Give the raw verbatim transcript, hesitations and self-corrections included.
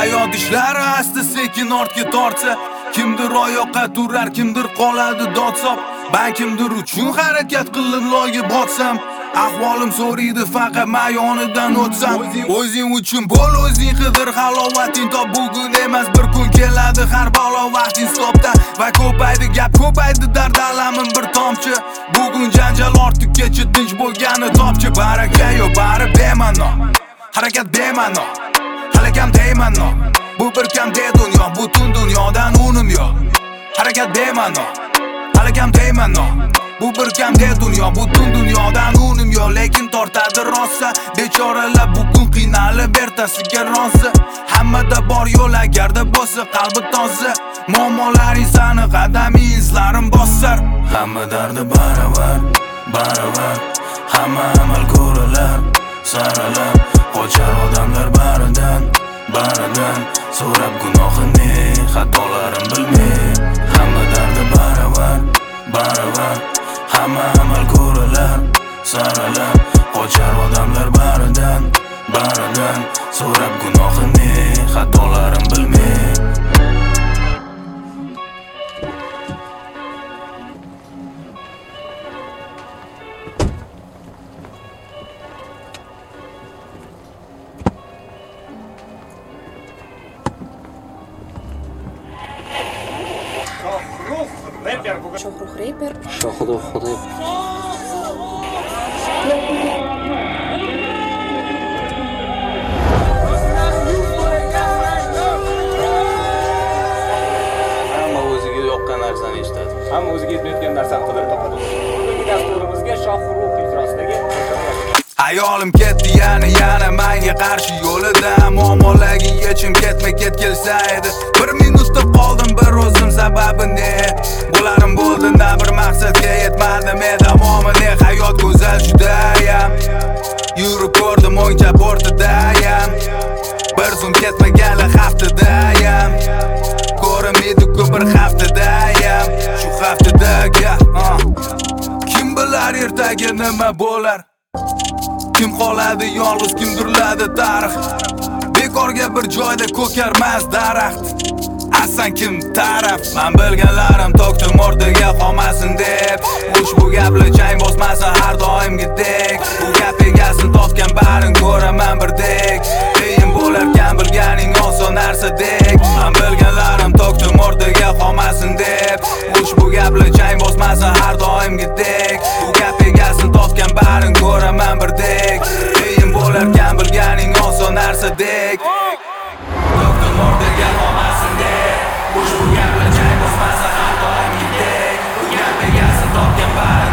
Hayot ishlari asta sekin ortga tortsa, kimdir oyoqqa turar, kimdir qoladi dodsob. Ben kimdir uchun harakat qilib loyga botsam, ahvolim so'raydi faqat mayonidan o'tsam. O'zing uchun bo'l, o'zing qidir halovating top. Bugun emas bir kun keladi har balo vaqting stopda. Va ko'paydi gap, ko'paydi dard alamim bir tomchi. Bugun janjal ortib kecha tinch bo'lgani topchi. Baraka yo'q, bari bema'no, harakat bema'no, halakam deymanno. Bu bir kam de dunyo, butun dunyodan unum yo'q. Harakat bema'no, halakam deymanno. Bu bir kam de dunyo, butun dunyodan unum yo'q. Lekin tortadi rosa, bechoralar bugun qiynalib ertasiga rozi. Hammada bor yo'l agarda bo'lsa qalbi toza. Muammolaring sani qadami izlarim bosar. Hamma dardi baravar, baravar. Hamma amal ko'ralar, saralar. Qochar odamlar baridan, baridan. So'rab gunohini, xatolarim bilmay. Hamma dardi baravar, baravar. Hamma amal ko'ralar, saralar. Qochar odamlar baridan, baridan. So'rab gunohini, xatolarim bilmay. Shohrux reper. Shohrux reper. Hamma o'ziga yoqqan narsani eshitadi. Hamma o'ziga yetmayotgan narsani qidirib topadi. Bugungi dasturimizga Shohrux ijrosidagi Hayolim ketdi yana yana menga qarshi yo'lida. Muammolarga yechim ketma-ket kelsa edi. Bir minutda qoldim bir o'zim sababi ne? Bo'larim bo'ldi na bir maqsadga yetmadim davomi ne? Hayot go'zal judayam. Yurib ko'rdim o'ngcha bortidayam. Bir zum ketmagali haftadayam. Ko'rmaydi-ku bir haftadayam. Shu haftadagi kim bilar ertaga nima bo'lar? Kim qoladi yolg'iz, kim duriladi tarix. Bekorga bir joyda ko'karmas daraxt. Asan kim taraf? Men bilganlarim to'kdim o'rtaga qolmasin deb. Ushbu gaplar chang bosmasa har doimgidek. Bu gap egasini topgan barin ko'raman birdek. Qiyin bo'larkan bilganing oson narsadek. Men bilganlarim to'kdim o'rtaga qolmasin deb. Ushbu gaplar chang bosmasa har doimgidek. Bu gap egasini topgan barin ko'raman birdek. Qiyin bo'larkan bilganing oson narsadek. To'kdim o'rtaga qolmasin deb. Ushbu gaplar chang bosmasa har doimgidek. Bu gap egasini topgan barin